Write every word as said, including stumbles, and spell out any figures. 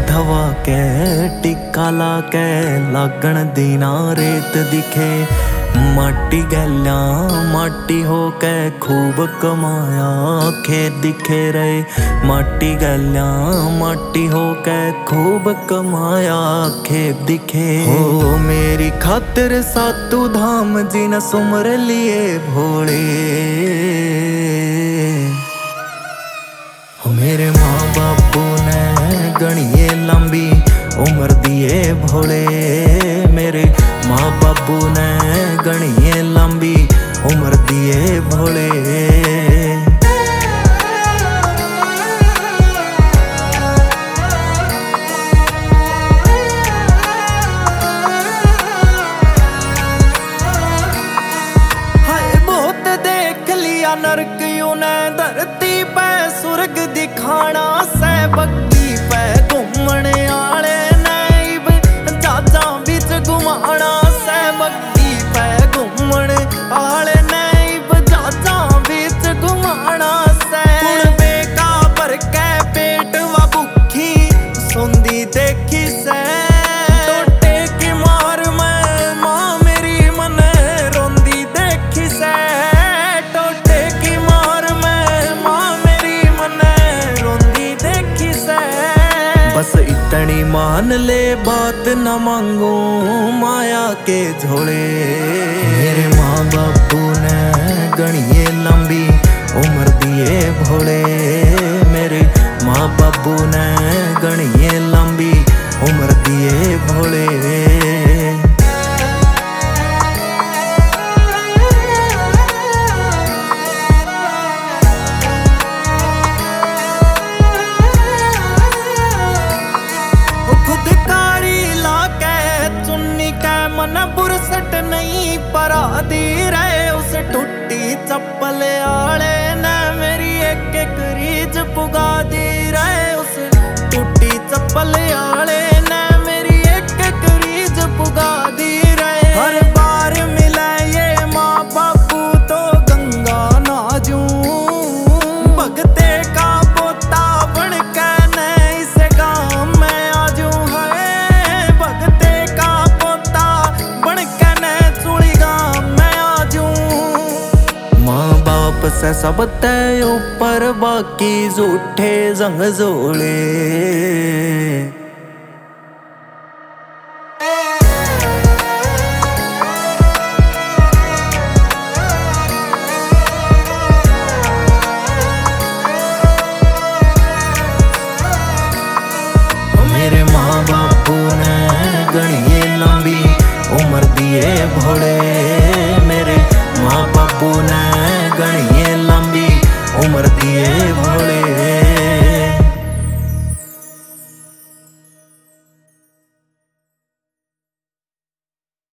धवा के टिक्का ला के लागण दीना रेत दिखे। माटी गैल्या माटी होके खूब कमाया खेत दिखे रहे। माटी गैल्या माटी होके खूब कमाया खेत दिखे। हो मेरी खातिर सातू धाम जी न सुमर लिए भोले। मेरे माँ बापू ने गणिए लंबी उम्र दिए भोले। मेरे माँ बापू ने गणिए लंबी उम्र दिए भोले। हाय बहुत देख लिया नरक यूने धरती पे स्वर्ग दिखाना से। बग्गी पे घूमने आले नैब चाचा बिच घुमाना से। बग्गी पे घूमने आले नैब चाचा बिच घुमाना से। कुण बेका भर के पेट वा भुखी सुंदी देखी से। टोटे की मार में मां मेरी मन रोंदी देखी से। टोटे की मार में मां मेरी मन रोंदी देखी से। बस इतनी मान ले बात न मांगू माया के झोले। मेरे माँ बापू ने गणिए लंबी उम्र दिए भोले। मेरे माँ बापू ने गणिए लंबी उम्र दिए भोले। मन बुरसट नहीं परा दी रहे उस टूटी चप्पल आले ने। मेरी एक एक रीज पुगा दी रहे उस टूटी चप्पल आले ने। मेरी एक एक रीज पुगा दी रहे। हर बार मिले ये माँ बापू तो गंगा नाजू। भगते का पोता बन के न इस गाँव में आजू है। भगते का पोता बन के न चूड़ी गाँव में आजू। माँ बाप से सब तय ऊपर बाकी झूठे जंग जोड़े। मेरे माँ बापू ने गणिए लंबी उम्र दिए भोले। मेरे माँ बापू ने गणिए लंबी उम्र दिए भोले।